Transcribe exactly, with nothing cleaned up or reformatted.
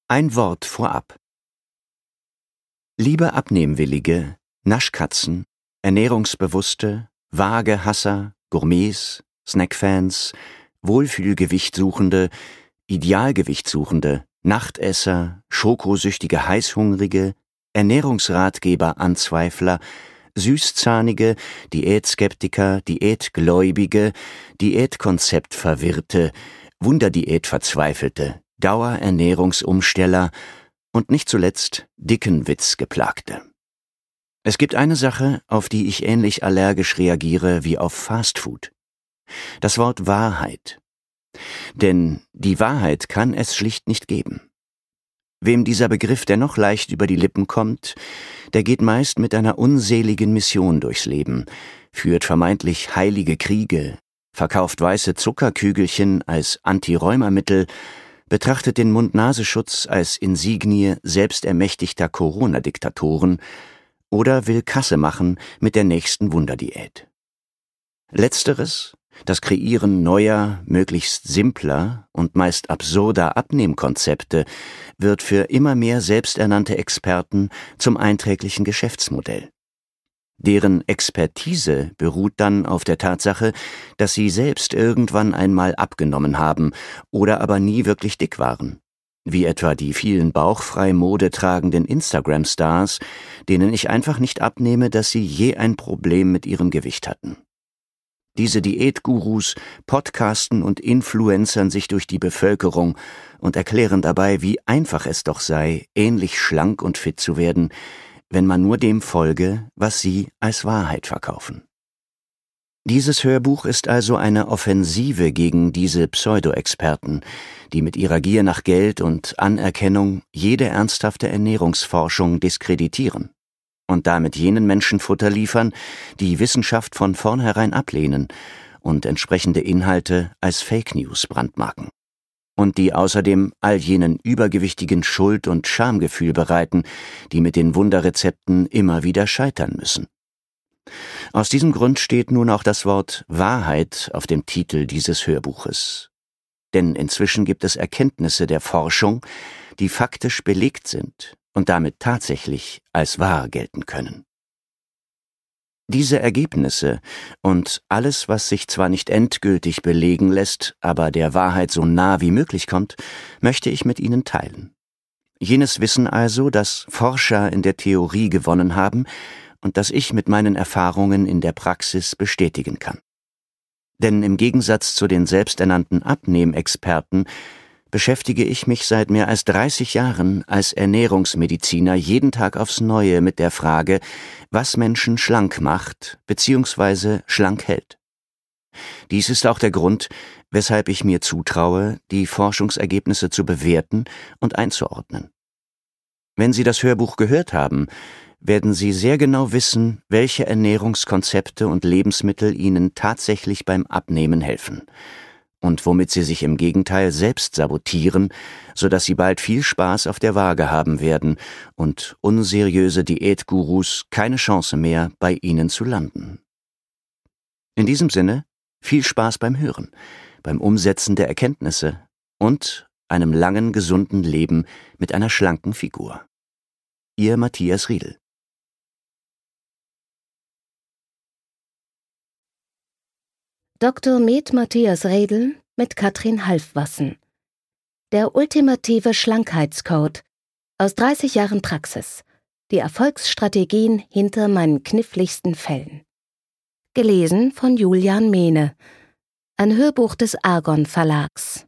Ein Wort vorab. Liebe Abnehmwillige, Naschkatzen, Ernährungsbewusste, Waagehasser, Gourmets, Snackfans, Wohlfühlgewichtsuchende, Idealgewichtsuchende, Nachtesser, schokosüchtige Heißhungrige, Ernährungsratgeber-Anzweifler, Süßzahnige, Diätskeptiker, Diätgläubige, Diätkonzeptverwirrte, Wunderdiätverzweifelte, Dauerernährungsumsteller und nicht zuletzt Dickenwitzgeplagte. Es gibt eine Sache, auf die ich ähnlich allergisch reagiere wie auf Fastfood. Das Wort Wahrheit. Denn die Wahrheit kann es schlicht nicht geben. Wem dieser Begriff dennoch leicht über die Lippen kommt, der geht meist mit einer unseligen Mission durchs Leben, führt vermeintlich heilige Kriege, verkauft weiße Zuckerkügelchen als Anti-Rheuma-Mittel, betrachtet den Mund-Nasenschutz als Insignie selbstermächtigter Corona-Diktatoren oder will Kasse machen mit der nächsten Wunderdiät. Letzteres, das Kreieren neuer, möglichst simpler und meist absurder Abnehmkonzepte, wird für immer mehr selbsternannte Experten zum einträglichen Geschäftsmodell. Deren Expertise beruht dann auf der Tatsache, dass sie selbst irgendwann einmal abgenommen haben oder aber nie wirklich dick waren, wie etwa die vielen bauchfrei Mode tragenden Instagram-Stars, denen ich einfach nicht abnehme, dass sie je ein Problem mit ihrem Gewicht hatten. Diese Diätgurus podcasten und influencern sich durch die Bevölkerung und erklären dabei, wie einfach es doch sei, ähnlich schlank und fit zu werden, wenn man nur dem folge, was sie als Wahrheit verkaufen. Dieses Hörbuch ist also eine Offensive gegen diese Pseudo-Experten, die mit ihrer Gier nach Geld und Anerkennung jede ernsthafte Ernährungsforschung diskreditieren und damit jenen Menschen Futter liefern, die Wissenschaft von vornherein ablehnen und entsprechende Inhalte als Fake News brandmarken. Und die außerdem all jenen Übergewichtigen Schuld- und Schamgefühl bereiten, die mit den Wunderrezepten immer wieder scheitern müssen. Aus diesem Grund steht nun auch das Wort Wahrheit auf dem Titel dieses Hörbuches. Denn inzwischen gibt es Erkenntnisse der Forschung, die faktisch belegt sind und damit tatsächlich als wahr gelten können. Diese Ergebnisse und alles, was sich zwar nicht endgültig belegen lässt, aber der Wahrheit so nah wie möglich kommt, möchte ich mit Ihnen teilen. Jenes Wissen also, das Forscher in der Theorie gewonnen haben und das ich mit meinen Erfahrungen in der Praxis bestätigen kann. Denn im Gegensatz zu den selbsternannten Abnehmexperten beschäftige ich mich seit mehr als dreißig Jahren als Ernährungsmediziner jeden Tag aufs Neue mit der Frage, was Menschen schlank macht bzw. schlank hält. Dies ist auch der Grund, weshalb ich mir zutraue, die Forschungsergebnisse zu bewerten und einzuordnen. Wenn Sie das Hörbuch gehört haben, werden Sie sehr genau wissen, welche Ernährungskonzepte und Lebensmittel Ihnen tatsächlich beim Abnehmen helfen und womit Sie sich im Gegenteil selbst sabotieren, sodass Sie bald viel Spaß auf der Waage haben werden und unseriöse Diätgurus keine Chance mehr, bei Ihnen zu landen. In diesem Sinne, viel Spaß beim Hören, beim Umsetzen der Erkenntnisse und einem langen, gesunden Leben mit einer schlanken Figur. Ihr Matthias Riedel. Doktor med. Matthias Riedel mit Katrin Halfwassen. Der ultimative Schlankheitscode aus dreißig Jahren Praxis. Die Erfolgsstrategien hinter meinen kniffligsten Fällen. Gelesen von Julian Mehne. Ein Hörbuch des Argon Verlags.